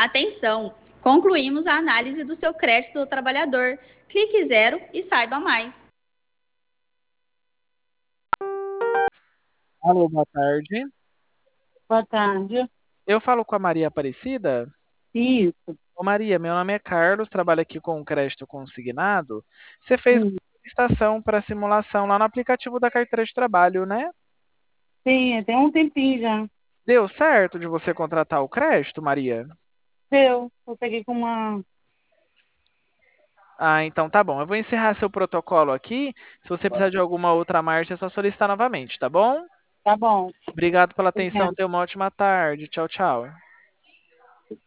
Atenção! Concluímos a análise do seu crédito do trabalhador. Clique zero e saiba mais. Alô, boa tarde. Boa tarde. Eu falo com a Maria Aparecida? Isso. Ô Maria, meu nome é Carlos, trabalho aqui com o crédito consignado. Você fez uma Sim, solicitação para simulação lá no aplicativo da carteira de trabalho, né? sim, tem um tempinho já. Deu certo de você contratar o crédito, Maria? Eu peguei com uma. Ah, então tá bom. Eu vou encerrar seu protocolo aqui. Se você precisar de alguma outra marcha, é só solicitar novamente, tá bom? Tá bom. Obrigado pela atenção. Obrigada. Tenha uma ótima tarde. Tchau, tchau.